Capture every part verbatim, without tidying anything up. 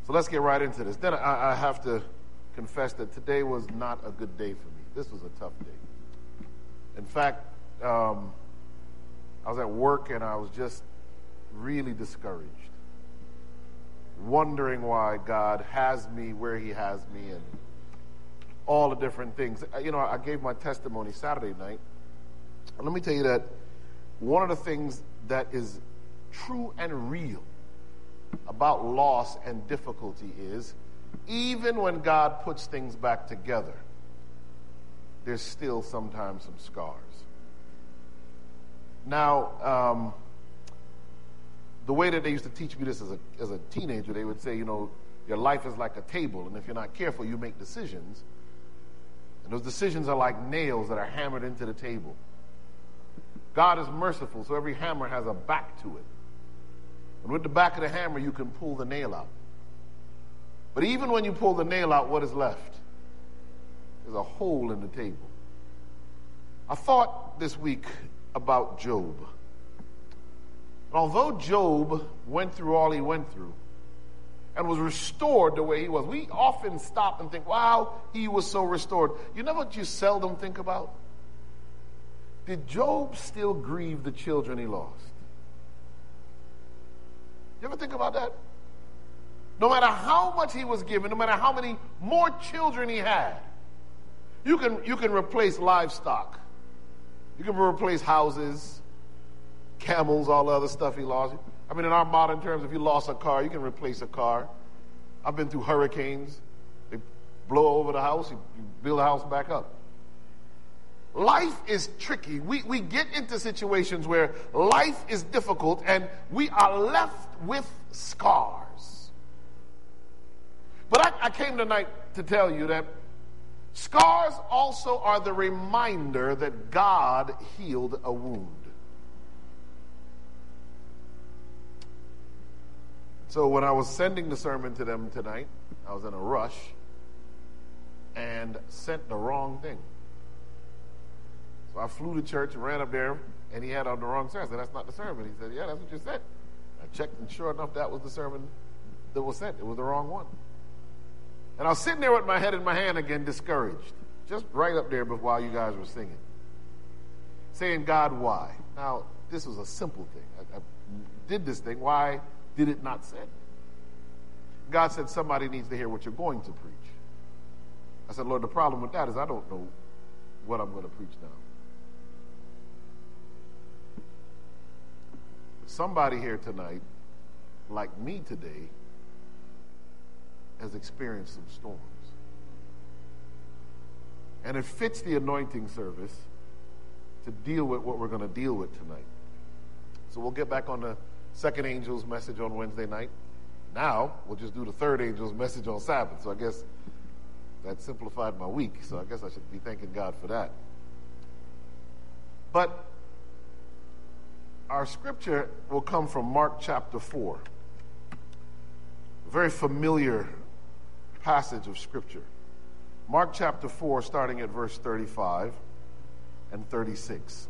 So let's get right into this. Then I, I have to confess that today was not a good day for me. This was a tough day. In fact, um, I was at work and I was just really discouraged, wondering why God has me where he has me and all the different things. You know, I gave my testimony Saturday night. And let me tell you that one of the things that is true and real about loss and difficulty is, even when God puts things back together, there's still sometimes some scars. Now, um, the way that they used to teach me this as a, as a teenager, they would say, you know, your life is like a table, and if you're not careful, you make decisions. And those decisions are like nails that are hammered into the table. God is merciful, so every hammer has a back to it. And with the back of the hammer, you can pull the nail out. But even when you pull the nail out, what is left? There's a hole in the table. I thought this week about Job. And although Job went through all he went through and was restored the way he was, we often stop and think, wow, he was so restored. You know what you seldom think about? Did Job still grieve the children he lost? You ever think about that? No matter how much he was given, no matter how many more children he had, you can, you can replace livestock. You can replace houses, camels, all the other stuff he lost. I mean, in our modern terms, if you lost a car, you can replace a car. I've been through hurricanes. They blow over the house, you, you build the house back up. Life is tricky. We, we get into situations where life is difficult and we are left with scars. But I, I came tonight to tell you that scars also are the reminder that God healed a wound. So when I was sending the sermon to them tonight, I was in a rush and sent the wrong thing. So I flew to church and ran up there, and he had on the wrong sermon. I said, that's not the sermon. He said, yeah, that's what you said. I checked, and sure enough, that was the sermon that was sent. It was the wrong one. And I was sitting there with my head in my hand again, discouraged, just right up there while you guys were singing, saying, God, why? Now, this was a simple thing. I, I did this thing. Why did it not send? God said, somebody needs to hear what you're going to preach. I said, Lord, the problem with that is I don't know what I'm going to preach now. Somebody here tonight, like me today, has experienced some storms. And it fits the anointing service to deal with what we're going to deal with tonight. So we'll get back on the second angel's message on Wednesday night. Now, we'll just do the third angel's message on Sabbath. So I guess that simplified my week. So I guess I should be thanking God for that. But our scripture will come from Mark chapter four. A very familiar passage of scripture. Mark chapter four, starting at verse thirty-five and thirty-six.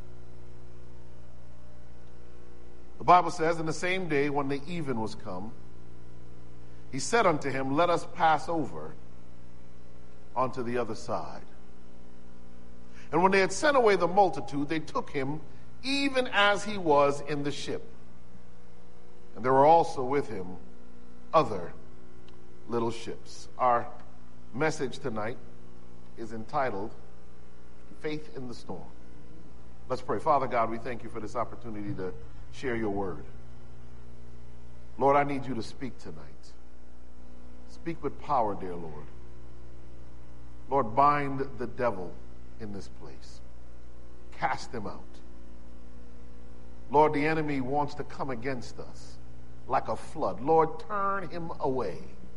The Bible says, in the same day when the even was come, he said unto him, let us pass over onto the other side. And when they had sent away the multitude, they took him even as he was in the ship. And there were also with him other little ships. Our message tonight is entitled, Faith in the Storm. Let's pray. Father God, we thank you for this opportunity to share your word. Lord, I need you to speak tonight. Speak with power, dear Lord. Lord, bind the devil in this place. Cast him out. Lord, the enemy wants to come against us like a flood. Lord, turn him away.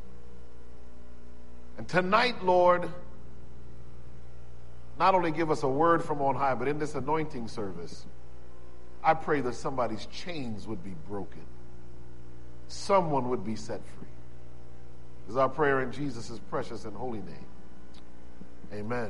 And tonight, Lord, not only give us a word from on high, but in this anointing service, I pray that somebody's chains would be broken. Someone would be set free. This is our prayer in Jesus' precious and holy name. Amen.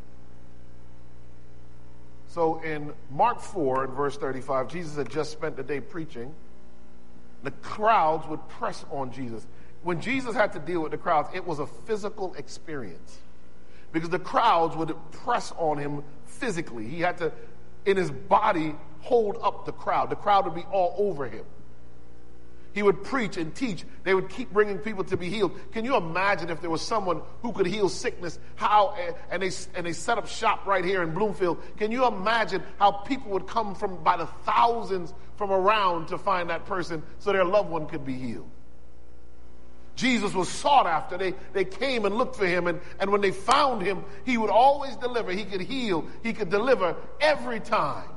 So in Mark four, in verse thirty-five, Jesus had just spent the day preaching. The crowds would press on Jesus. when Jesus had to deal with the crowds, it was a physical experience because the crowds would press on him physically. He had to, in his body, hold up the crowd. The crowd would be all over him. He would preach and teach. They would keep bringing people to be healed. Can you imagine if there was someone who could heal sickness? How and they and they set up shop right here in Bloomfield. Can you imagine how people would come from by the thousands from around to find that person so their loved one could be healed? Jesus was sought after. They they came and looked for him, and, and when they found him, he would always deliver. He could heal. He could deliver every time.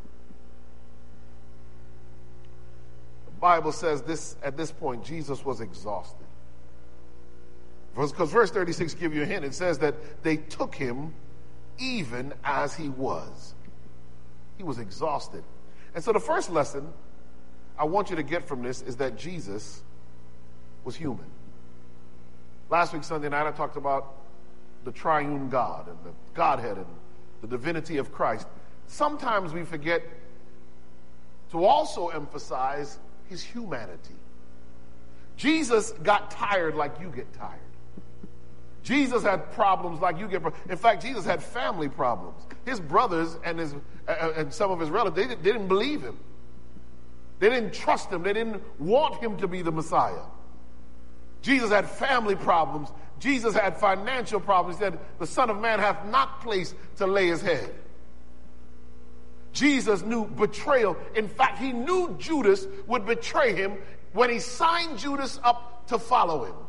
Bible says this at this point Jesus was exhausted, because verse thirty-six gives you a hint. It says that they took him even as he was. He was exhausted. And so the first lesson I want you to get from this is that Jesus was human. Last week Sunday night I talked about the triune God and the Godhead and the divinity of Christ. Sometimes we forget to also emphasize his humanity. Jesus got tired like you get tired. Jesus had problems like you get. In fact, Jesus had family problems. His brothers and his uh, and some of his relatives, they, they didn't believe him. They didn't trust him. They didn't want him to be the Messiah. Jesus had family problems. Jesus had financial problems. He said, the Son of Man hath not place to lay his head. Jesus knew betrayal. In fact, he knew Judas would betray him when he signed Judas up to follow him.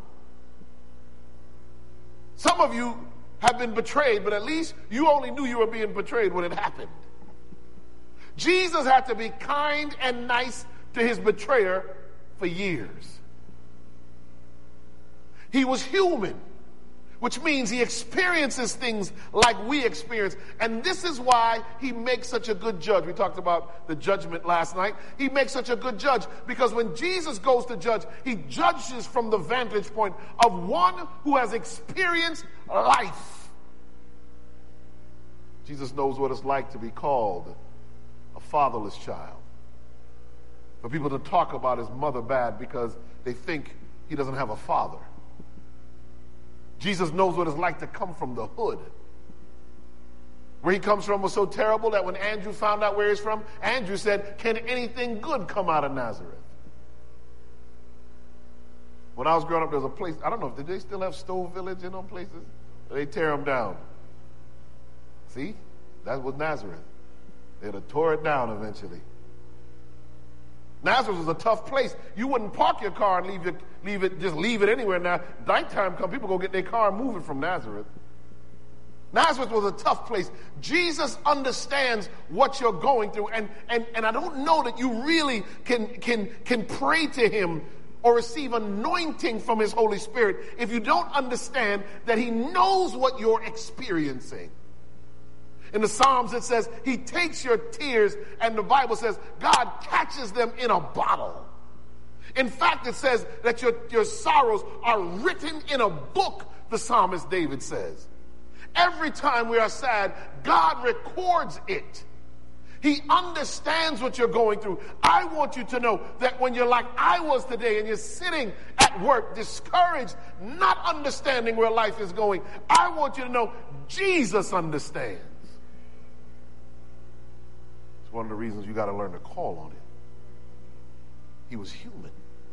Some of you have been betrayed, but at least you only knew you were being betrayed when it happened. Jesus had to be kind and nice to his betrayer for years. He was human, which means he experiences things like we experience. And this is why he makes such a good judge. We talked about the judgment last night. He makes such a good judge because when Jesus goes to judge, he judges from the vantage point of one who has experienced life. Jesus knows what it's like to be called a fatherless child. For people to talk about his mother bad because they think he doesn't have a father. Jesus knows what it's like to come from the hood. Where he comes from was so terrible that when Andrew found out where he's from, Andrew said, can anything good come out of Nazareth? When I was growing up, there was a place, I don't know, did they still have Stove Village in them places? Or they tear them down? See? That was Nazareth. They'd have tore it down eventually. Nazareth was a tough place. You wouldn't park your car and leave it, leave it, just leave it anywhere. Now, nighttime come, people go get their car and move it from Nazareth. Nazareth was a tough place. Jesus understands what you're going through, and and and I don't know that you really can can can pray to him or receive anointing from his Holy Spirit if you don't understand that he knows what you're experiencing. In the Psalms, it says, he takes your tears, and the Bible says, God catches them in a bottle. In fact, it says that your, your sorrows are written in a book, the psalmist David says. Every time we are sad, God records it. He understands what you're going through. I want you to know that when you're like I was today and you're sitting at work, discouraged, not understanding where life is going, I want you to know Jesus understands. One of the reasons you got to learn to call on him. He was human.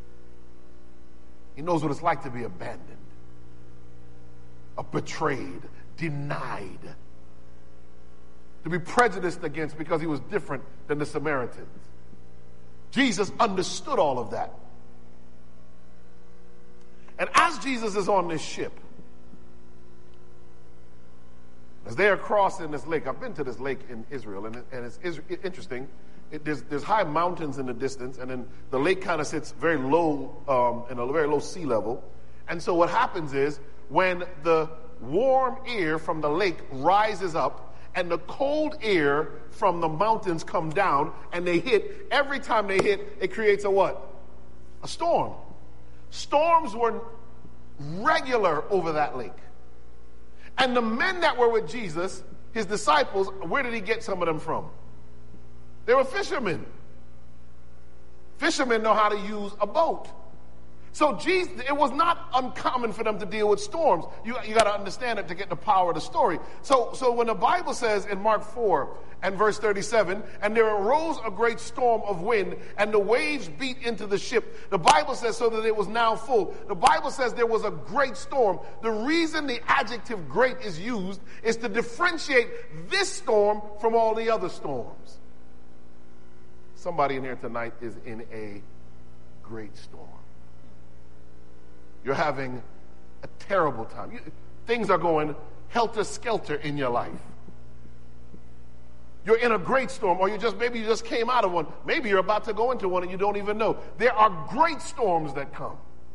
He knows what it's like to be abandoned, betrayed, denied, to be prejudiced against because he was different than the Samaritans. Jesus understood all of that. And as Jesus is on this ship, as they are crossing this lake, I've been to this lake in Israel, and, it, and it's, it's interesting. It, there's, there's high mountains in the distance, and then the lake kind of sits very low, um, in a very low sea level. And so what happens is when the warm air from the lake rises up and the cold air from the mountains come down and they hit, every time they hit, it creates a what? A storm. Storms were regular over that lake. And the men that were with Jesus, his disciples, where did he get some of them from? They were fishermen. Fishermen know how to use a boat. So Jesus, it was not uncommon for them to deal with storms. You, you got to understand it to get the power of the story. So, so when the Bible says in Mark four and verse thirty-seven, and there arose a great storm of wind, and the waves beat into the ship. The Bible says so that it was now full. The Bible says there was a great storm. The reason the adjective great is used is to differentiate this storm from all the other storms. Somebody in here tonight is in a great storm. You're having a terrible time. You, things are going helter-skelter in your life. You're in a great storm, or you just maybe you just came out of one. Maybe you're about to go into one and you don't even know. There are great storms that come.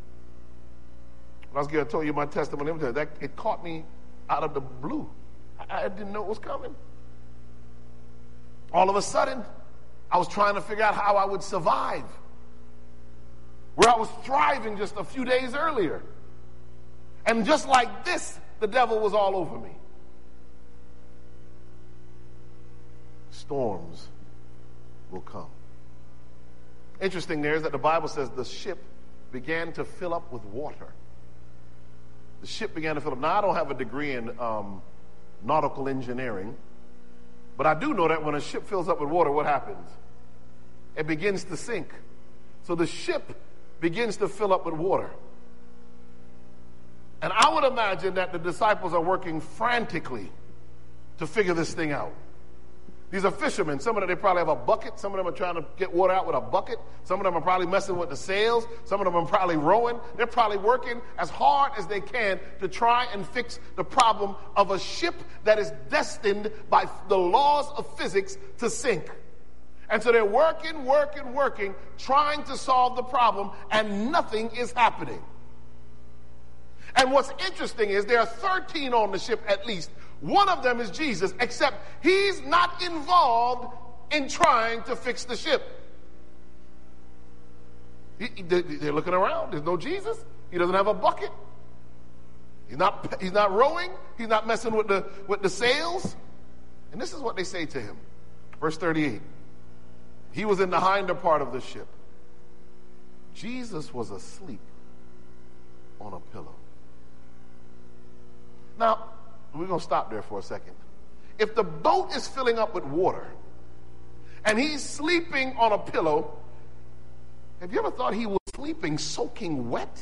I was going to tell you my testimony. That it caught me out of the blue. I, I didn't know it was coming. All of a sudden, I was trying to figure out how I would survive, where I was thriving just a few days earlier. And just like this, the devil was all over me. Storms will come. Interesting there is that the Bible says the ship began to fill up with water. The ship began to fill up. Now, I don't have a degree in um, nautical engineering, but I do know that when a ship fills up with water, what happens? It begins to sink. So the ship begins to fill up with water. And I would imagine that the disciples are working frantically to figure this thing out. These are fishermen. Some of them, they probably have a bucket. Some of them are trying to get water out with a bucket. Some of them are probably messing with the sails. Some of them are probably rowing. They're probably working as hard as they can to try and fix the problem of a ship that is destined by the laws of physics to sink. And so they're working, working, working, trying to solve the problem, and nothing is happening. And what's interesting is there are thirteen on the ship at least. One of them is Jesus, except he's not involved in trying to fix the ship. He, they're looking around. There's no Jesus. He doesn't have a bucket. He's not, he's not rowing. He's not messing with the, with the sails. And this is what they say to him. Verse thirty-eight. He was in the hinder part of the ship. Jesus was asleep on a pillow. Now, we're going to stop there for a second. If the boat is filling up with water and he's sleeping on a pillow, have you ever thought he was sleeping soaking wet?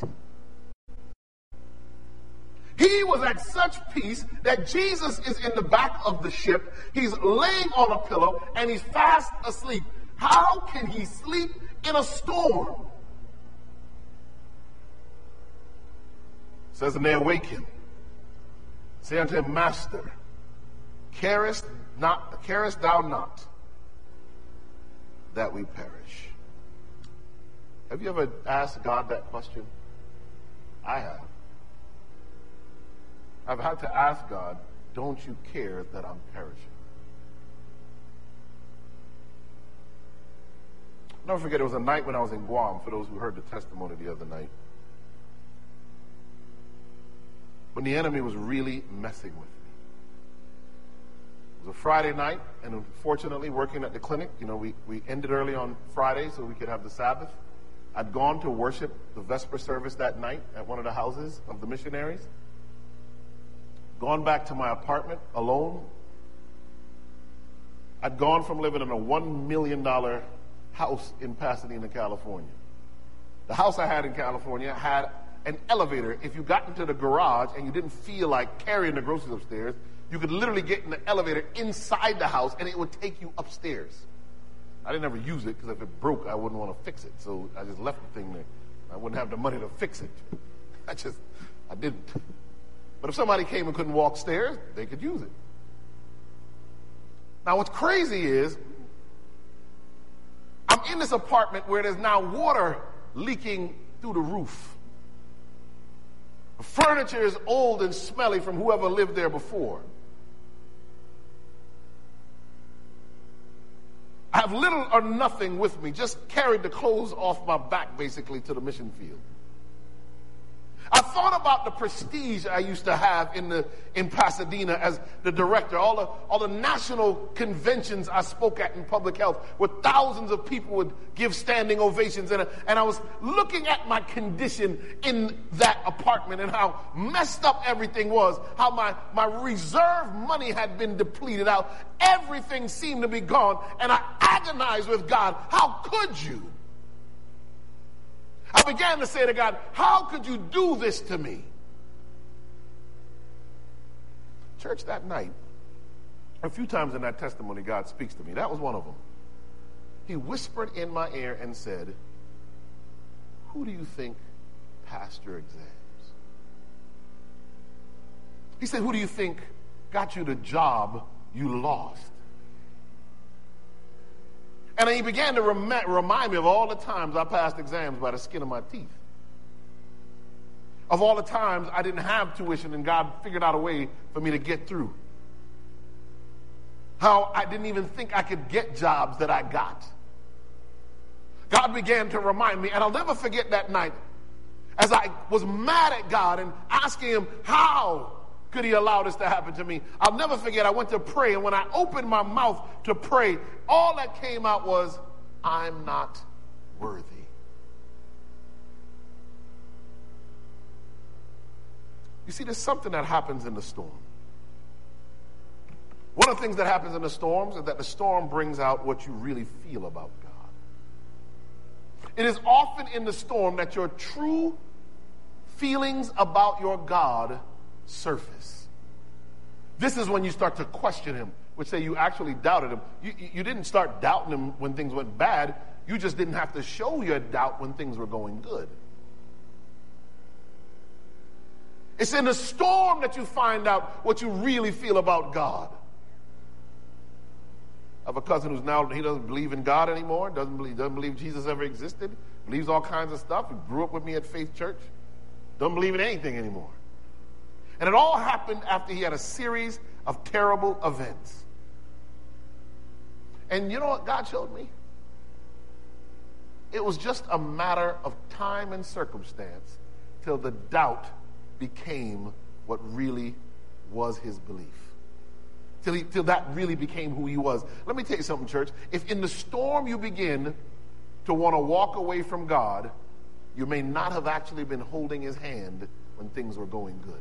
He was at such peace that Jesus is in the back of the ship. He's laying on a pillow and he's fast asleep. How can he sleep in a storm? It says, and they awake him. Say unto him, Master, carest not, carest thou not that we perish? Have you ever asked God that question? I have. I've had to ask God, don't you care that I'm perishing? I'll never forget, it was a night when I was in Guam, for those who heard the testimony the other night, when the enemy was really messing with me. It was a Friday night, and unfortunately, working at the clinic, you know, we, we ended early on Friday so we could have the Sabbath. I'd gone to worship the Vesper service that night at one of the houses of the missionaries. Gone back to my apartment alone. I'd gone from living in a one million dollars house in Pasadena, California. The house I had in California had an elevator. If you got into the garage and you didn't feel like carrying the groceries upstairs, you could literally get in the elevator inside the house and it would take you upstairs. I didn't ever use it because if it broke, I wouldn't want to fix it. So I just left the thing there. I wouldn't have the money to fix it. I just, I didn't. But if somebody came and couldn't walk stairs, they could use it. Now what's crazy is, I'm in this apartment where there's now water leaking through the roof. The furniture is old and smelly from whoever lived there before. I have little or nothing with me, just carried the clothes off my back basically to the mission field. I thought about the prestige I used to have in the in Pasadena as the director, all the all the national conventions I spoke at in public health, where thousands of people would give standing ovations, and and I was looking at my condition in that apartment and how messed up everything was, how my my reserve money had been depleted out, everything seemed to be gone, and I agonized with God, how could you? I began to say to God, how could you do this to me? Church, that night, a few times in that testimony, God speaks to me. That was one of them. He whispered in my ear and said, who do you think passed your exams? He said, who do you think got you the job you lost? And he began to rem- remind me of all the times I passed exams by the skin of my teeth. Of all the times I didn't have tuition and God figured out a way for me to get through. How I didn't even think I could get jobs that I got. God began to remind me, and I'll never forget that night as I was mad at God and asking him, how could he allow this to happen to me? I'll never forget, I went to pray, and when I opened my mouth to pray, all that came out was, I'm not worthy. You see, there's something that happens in the storm. One of the things that happens in the storms is that the storm brings out what you really feel about God. It is often in the storm that your true feelings about your God surface. This is when you start to question him, which say you actually doubted him. You, you didn't start doubting him when things went bad. You just didn't have to show your doubt when things were going good. It's in the storm that you find out what you really feel about God. I have a cousin who's now, he doesn't believe in God anymore, doesn't believe, doesn't believe Jesus ever existed, believes all kinds of stuff. He grew up with me at Faith Church, doesn't believe in anything anymore. And it all happened after he had a series of terrible events. And you know what God showed me? It was just a matter of time and circumstance till the doubt became what really was his belief. Till, he, till that really became who he was. Let me tell you something, church. If in the storm you begin to want to walk away from God, you may not have actually been holding his hand when things were going good.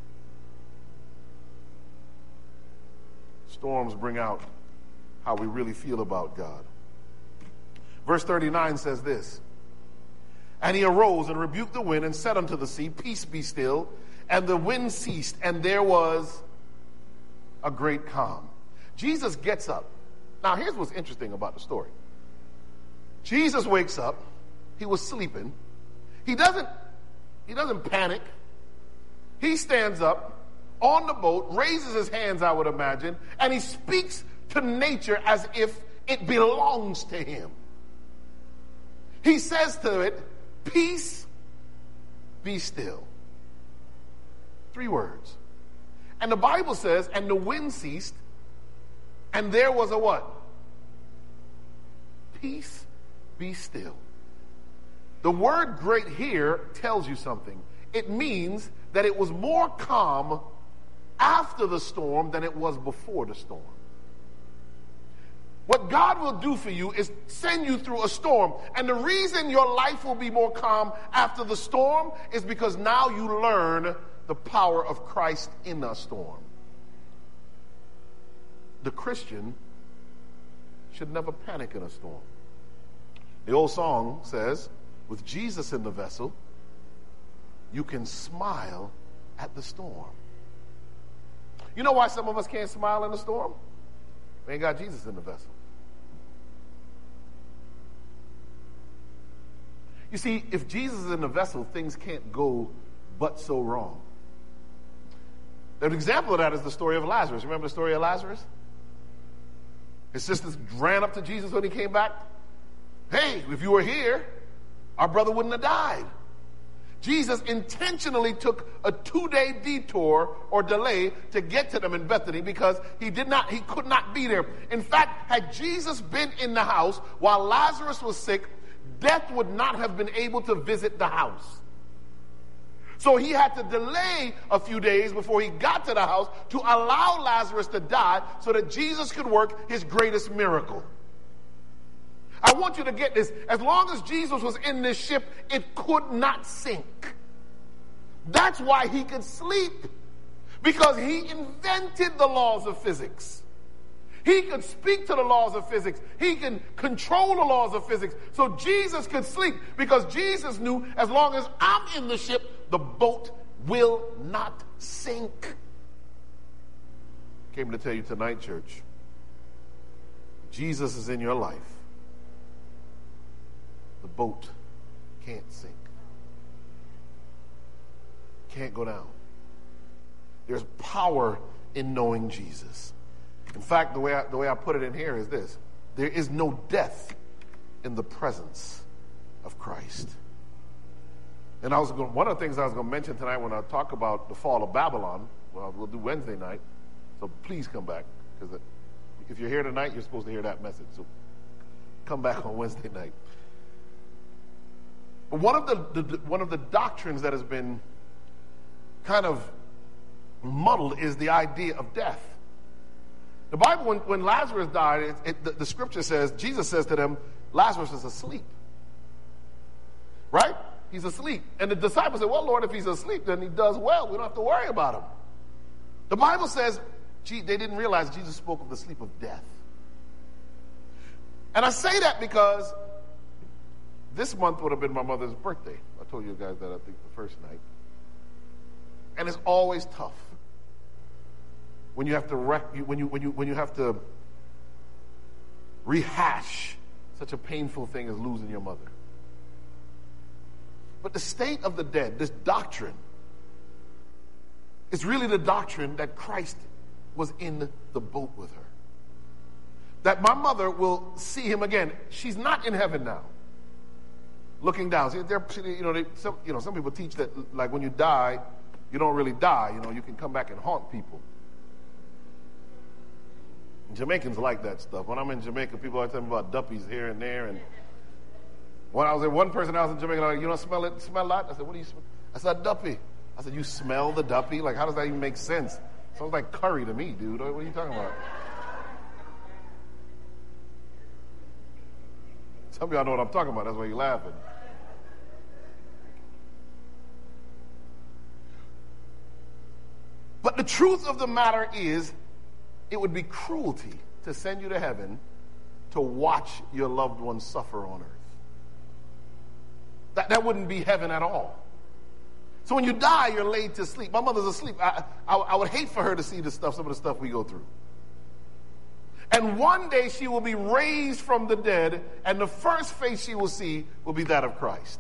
Storms bring out how we really feel about God. Verse thirty-nine says this, and he arose and rebuked the wind and said unto the sea, peace be still. And the wind ceased, and there was a great calm. Jesus gets up. Now, here's what's interesting about the story. Jesus wakes up. He was sleeping. He doesn't, he doesn't panic. He stands up on the boat, raises his hands, I would imagine, and he speaks to nature as if it belongs to him. He says to it, peace, be still. Three words. And the Bible says, and the wind ceased, and there was a what? Peace, be still. The word great here tells you something. It means that it was more calm after the storm than it was before the storm. What God will do for you is send you through a storm. And the reason your life will be more calm after the storm is because now you learn the power of Christ in a storm. The Christian should never panic in a storm. The old song says, with Jesus in the vessel, you can smile at the storm. You know why some of us can't smile in the storm? We ain't got Jesus in the vessel. You see, if Jesus is in the vessel, things can't go but so wrong. An example of that is the story of Lazarus. Remember the story of Lazarus? His sisters ran up to Jesus when he came back. Hey, if you were here, our brother wouldn't have died. Jesus intentionally took a two-day detour or delay to get to them in Bethany because he did not, he could not be there. In fact, had Jesus been in the house while Lazarus was sick, death would not have been able to visit the house. So he had to delay a few days before he got to the house to allow Lazarus to die so that Jesus could work his greatest miracle. I want you to get this. As long as Jesus was in this ship, it could not sink. That's why he could sleep. Because he invented the laws of physics. He could speak to the laws of physics. He can control the laws of physics. So Jesus could sleep because Jesus knew as long as I'm in the ship, the boat will not sink. Came to tell you tonight, church, Jesus is in your life. The boat can't sink. Can't go down. There's power in knowing Jesus. In fact, the way I, the way I put it in here is this. There is no death in the presence of Christ. And I was going, one of the things I was going to mention tonight when I talk about the fall of Babylon, well, we'll do Wednesday night, so please come back. Because if you're here tonight, you're supposed to hear that message. So come back on Wednesday night. But one of the, the one of the doctrines that has been kind of muddled is the idea of death. The Bible, when, when Lazarus died, it, it, the, the scripture says, Jesus says to them, Lazarus is asleep. Right? He's asleep. And the disciples said, well, Lord, if he's asleep, then he does well. We don't have to worry about him. The Bible says, gee, they didn't realize Jesus spoke of the sleep of death. And I say that because this month would have been my mother's birthday. I told you guys that, I think, the first night. And it's always tough when you have to rec- when you when you when you have to rehash such a painful thing as losing your mother. But the state of the dead, this doctrine, is really the doctrine that Christ was in the boat with her. That my mother will see him again. She's not in heaven now, looking down. See, they're, you know, they, some, you know, some people teach that, like, when you die, you don't really die. You know, you can come back and haunt people. Jamaicans like that stuff. When I'm in Jamaica, people are telling me about duppies here and there. And when I was in one person else in Jamaica, like, you don't smell it, smell that? I said, what do you smell? I said, duppy. I said, you smell the duppy? Like, how does that even make sense? Sounds like curry to me, dude. What are you talking about? Some of y'all know what I'm talking about. That's why you're laughing. But the truth of the matter is, it would be cruelty to send you to heaven to watch your loved ones suffer on earth. That, that wouldn't be heaven at all. So when you die, you're laid to sleep. My mother's asleep. I, I, I would hate for her to see the stuff, some of the stuff we go through. And one day she will be raised from the dead, and the first face she will see will be that of Christ.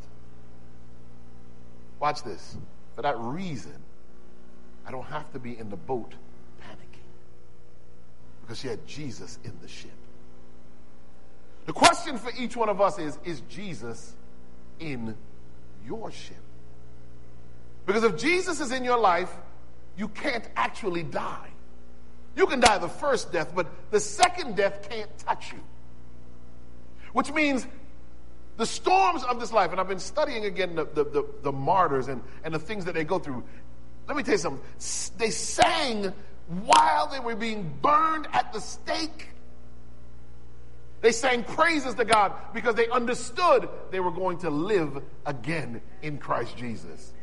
Watch this. For that reason, I don't have to be in the boat panicking, because she had Jesus in the ship. The question for each one of us is, is Jesus in your ship? Because if Jesus is in your life, you can't actually die. You can die the first death, but the second death can't touch you. Which means the storms of this life, and I've been studying again the, the, the, the martyrs and, and the things that they go through. Let me tell you something. They sang while they were being burned at the stake. They sang praises to God because they understood they were going to live again in Christ Jesus.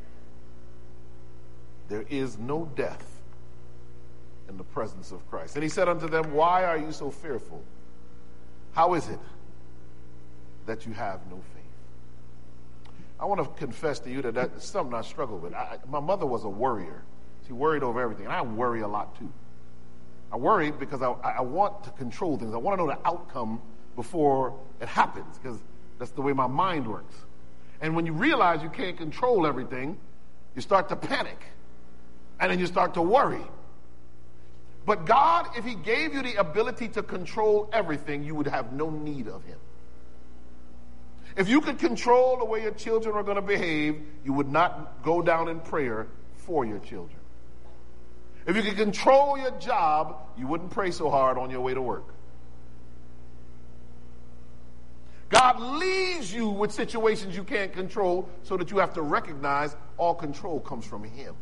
There is no death in the presence of Christ. And he said unto them, why are you so fearful? How is it that you have no faith? I want to confess to you that that's something I struggle with. I, my mother was a worrier. She worried over everything. And I worry a lot too. I worry because I, I want to control things. I want to know the outcome before it happens, because that's the way my mind works. And when you realize you can't control everything, you start to panic. And then you start to worry. But God, if he gave you the ability to control everything, you would have no need of him. If you could control the way your children are going to behave, you would not go down in prayer for your children. If you could control your job, you wouldn't pray so hard on your way to work. God leaves you with situations you can't control so that you have to recognize all control comes from him.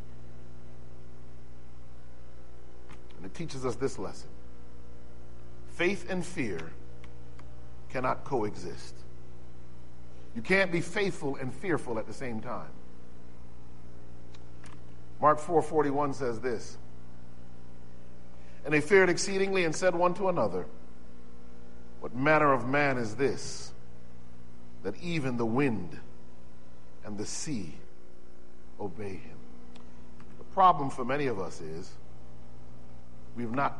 And it teaches us this lesson. Faith and fear cannot coexist. You can't be faithful and fearful at the same time. Mark four forty-one says this. And they feared exceedingly and said one to another, what manner of man is this, that even the wind and the sea obey him? The problem for many of us is we've not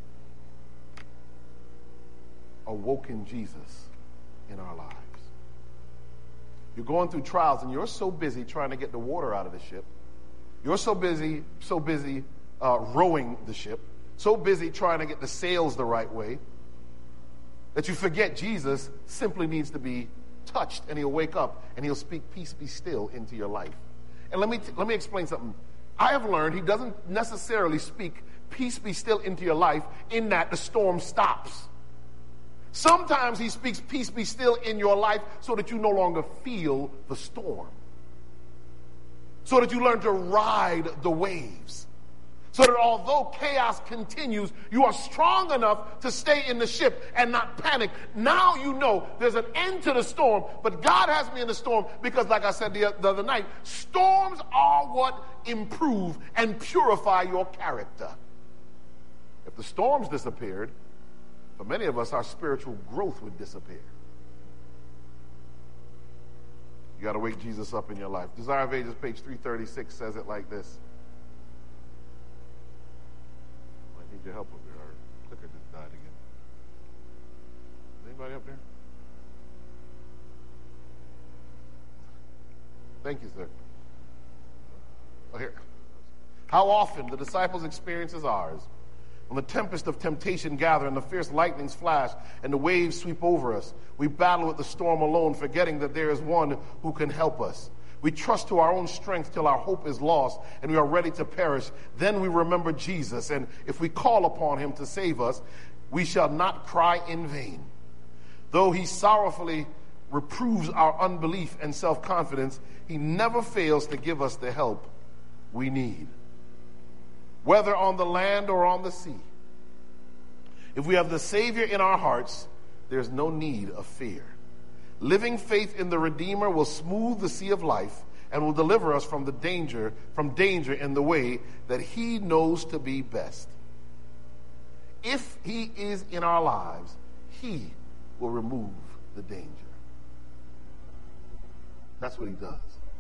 awoken Jesus in our lives. You're going through trials and you're so busy trying to get the water out of the ship. You're so busy, so busy uh, rowing the ship, so busy trying to get the sails the right way, that you forget Jesus simply needs to be touched, and he'll wake up and he'll speak peace be still into your life. And let me t- let me explain something. I have learned he doesn't necessarily speak peace be still into your life in that the storm stops. Sometimes he speaks peace be still in your life so that you no longer feel the storm. So that you learn to ride the waves. So that although chaos continues, you are strong enough to stay in the ship and not panic. Now you know there's an end to the storm, but God has me in the storm because, like I said the, the other night, storms are what improve and purify your character. If the storms disappeared, for many of us, our spiritual growth would disappear. You got to wake Jesus up in your life. Desire of Ages, page three thirty-six, says it like this. I need your help up there. Our clicker just died again. Is anybody up there? Thank you, sir. Oh, here. How often the disciples' experience is ours. When the tempest of temptation gather and the fierce lightnings flash and the waves sweep over us, we battle with the storm alone, forgetting that there is one who can help us. We trust to our own strength till our hope is lost and we are ready to perish. Then we remember Jesus, and if we call upon him to save us, we shall not cry in vain. Though he sorrowfully reproves our unbelief and self-confidence, he never fails to give us the help we need. Whether on the land or on the sea. If we have the Savior in our hearts, there's no need of fear. Living faith in the Redeemer will smooth the sea of life and will deliver us from the danger, from danger in the way that he knows to be best. If he is in our lives, he will remove the danger. That's what he does.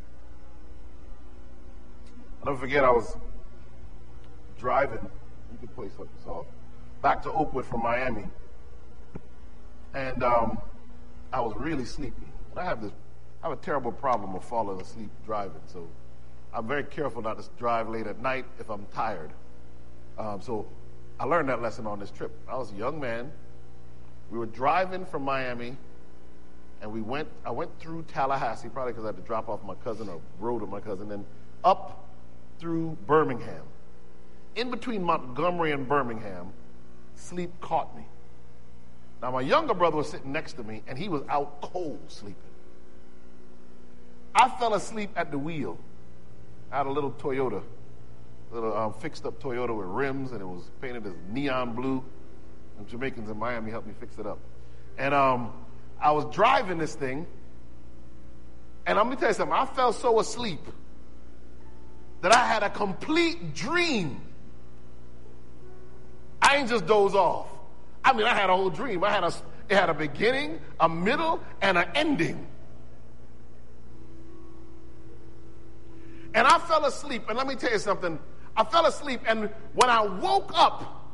I'll never forget, I was driving, you can play something soft, back to Oakwood from Miami. And um, I was really sleepy. I have this, I have a terrible problem of falling asleep driving. So I'm very careful not to drive late at night if I'm tired. Um, so I learned that lesson on this trip. I was a young man. We were driving from Miami, and we went, I went through Tallahassee, probably because I had to drop off my cousin or rode with my cousin, then up through Birmingham. In between Montgomery and Birmingham, sleep caught me. Now, my younger brother was sitting next to me, and he was out cold sleeping. I fell asleep at the wheel. I had a little Toyota, little um, fixed-up Toyota with rims, and it was painted as neon blue. And Jamaicans in Miami helped me fix it up. And um, I was driving this thing, and let me tell you something. I fell so asleep that I had a complete dream. I ain't just doze off. I mean, I had a whole dream. I had a, it had a beginning, a middle, and an ending. And I fell asleep. And let me tell you something. I fell asleep, and when I woke up,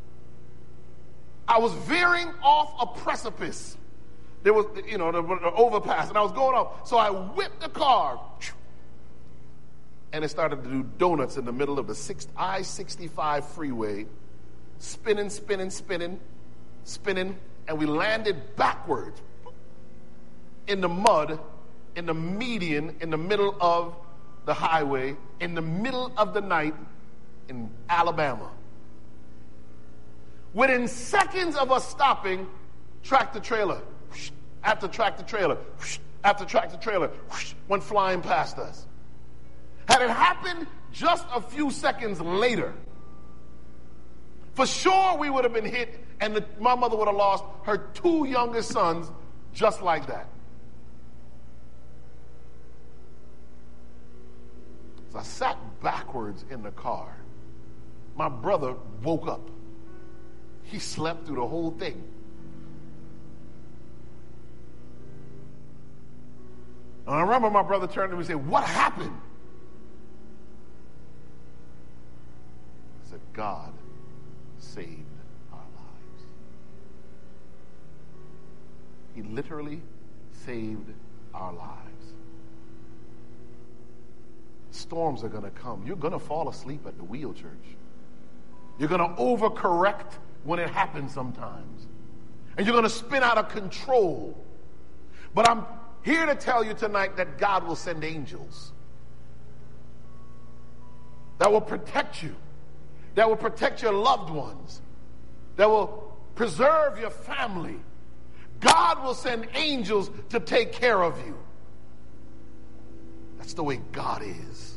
I was veering off a precipice. There was, you know, the, the overpass, and I was going off. So I whipped the car, and it started to do donuts in the middle of the I sixty-five freeway. Spinning, spinning, spinning, spinning, and we landed backwards in the mud, in the median, in the middle of the highway, in the middle of the night in Alabama. Within seconds of us stopping, tractor trailer after tractor trailer, whoosh, after tractor trailer, whoosh, went flying past us. Had it happened just a few seconds later, for sure we would have been hit, and the, my mother would have lost her two youngest sons just like that. So I sat backwards in the car. My brother woke up. He slept through the whole thing. And I remember my brother turned to me and said, "What happened?" I said, "God saved our lives." He literally saved our lives. Storms are going to come. You're going to fall asleep at the wheel, church. You're going to overcorrect when it happens sometimes. And you're going to spin out of control. But I'm here to tell you tonight that God will send angels that will protect you, that will protect your loved ones, that will preserve your family. God will send angels to take care of you. That's the way God is.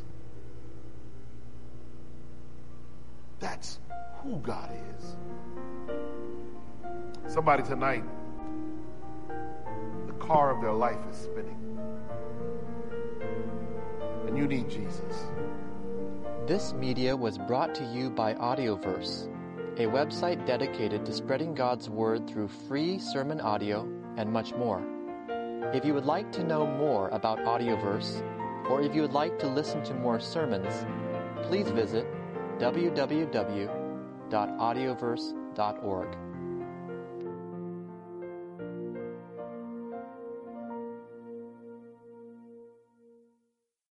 That's who God is. Somebody tonight, the car of their life is spinning. And you need Jesus. This media was brought to you by Audioverse, a website dedicated to spreading God's word through free sermon audio and much more. If you would like to know more about Audioverse, or if you would like to listen to more sermons, please visit w w w dot audioverse dot org.